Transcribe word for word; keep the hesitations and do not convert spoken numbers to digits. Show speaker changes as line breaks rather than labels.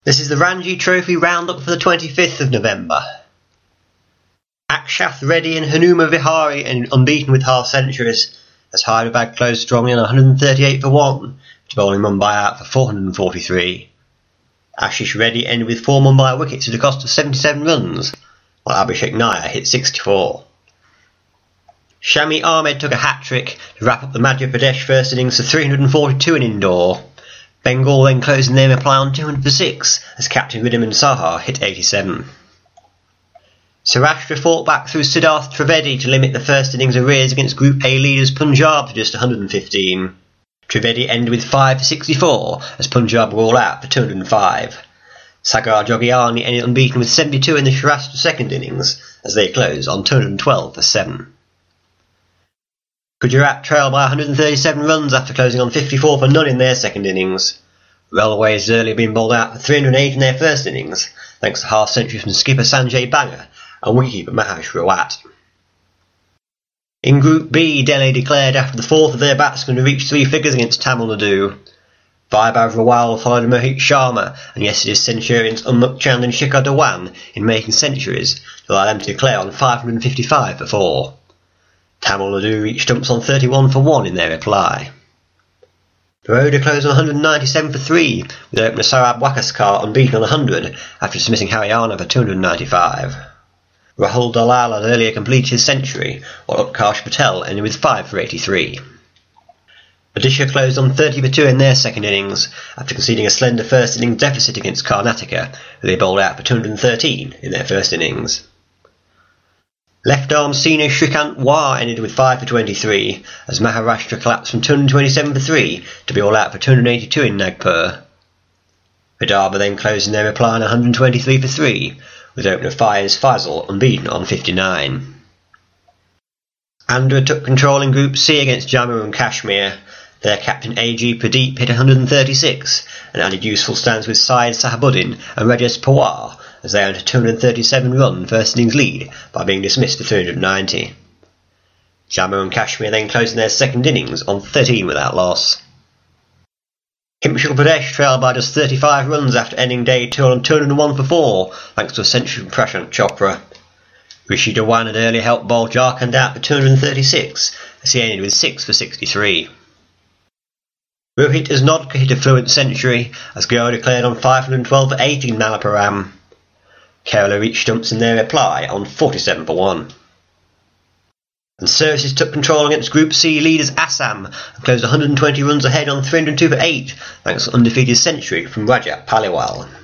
This is the Ranji Trophy roundup for the twenty-fifth of November. Akshath Reddy and Hanuma Vihari and unbeaten with half centuries, as Hyderabad closed strongly on one hundred thirty-eight for one, to bowling Mumbai out for four hundred forty-three. Ashish Reddy ended with four Mumbai wickets at a cost of seventy-seven runs, while Abhishek Nair hit sixty-four. Shami Ahmed took a hat-trick to wrap up the Madhya Pradesh first innings to three hundred forty-two in Indore. Bengal then closed in their reply on two hundred for six, as captain Riddhiman Saha hit eighty-seven. Saurashtra fought back through Siddharth Trivedi to limit the first innings arrears against Group A leaders Punjab to just one hundred fifteen. Trivedi ended with five for sixty-four, as Punjab were all out for two hundred five. Sagar Jogiani ended unbeaten with seventy-two in the Saurashtra second innings, as they closed on two hundred twelve for seven. Gujarat trailed by one hundred thirty-seven runs after closing on fifty-four for none in their second innings. Railways had earlier been bowled out for three hundred eight in their first innings, thanks to half-century from skipper Sanjay Banger and wicketkeeper Mahesh Rawat. In Group B, Delhi declared after the fourth of their batsmen to reach three figures against Tamil Nadu. Vaibhav Rawal followed Mohit Sharma and yesterday's centurions Unmukt Chand and Shikhar Dhawan in making centuries to allow them to declare on five hundred fifty-five for four. Tamil Nadu reached stumps on thirty-one for one in their reply. Baroda closed on one hundred ninety-seven for three, with opener Saurabh Wakaskar unbeaten on one hundred after dismissing Haryana for two hundred ninety-five. Rahul Dalal had earlier completed his century, while Utkarsh Patel ended with five for eighty-three. Odisha closed on thirty for two in their second innings, after conceding a slender first innings deficit against Karnataka, who they bowled out for two hundred thirteen in their first innings. Left-arm senior Shrikant War ended with five for twenty-three, as Maharashtra collapsed from two hundred twenty-seven for three to be all out for two hundred eighty-two in Nagpur. Vidarbha then closed in their reply on one hundred twenty-three for three, with opener Faiz Faisal unbeaten on fifty-nine. Andhra took control in Group C against Jammu and Kashmir. Their captain A G Pradeep hit one hundred thirty-six and added useful stands with Syed Sahabuddin and Rajesh Pawar, as they earned a two hundred thirty-seven run first innings lead by being dismissed for three hundred ninety. Jammu and Kashmir then closed in their second innings on thirteen without loss. Himachal Pradesh trailed by just thirty-five runs after ending day two on two hundred one for four, thanks to a century from Prashant Chopra. Rishi Dhawan had earlier helped bowl Jharkhand out for two hundred thirty-six, as he ended with six for sixty-three. Rohit Asnodkar hit a fluent century, as Goa declared on five hundred twelve for eighty in Malappuram. Kerala reached stumps in their reply on forty-seven for one. And Services took control against Group C leaders Assam and closed one hundred twenty runs ahead on three hundred two for eight, thanks to an undefeated century from Rajat Paliwal.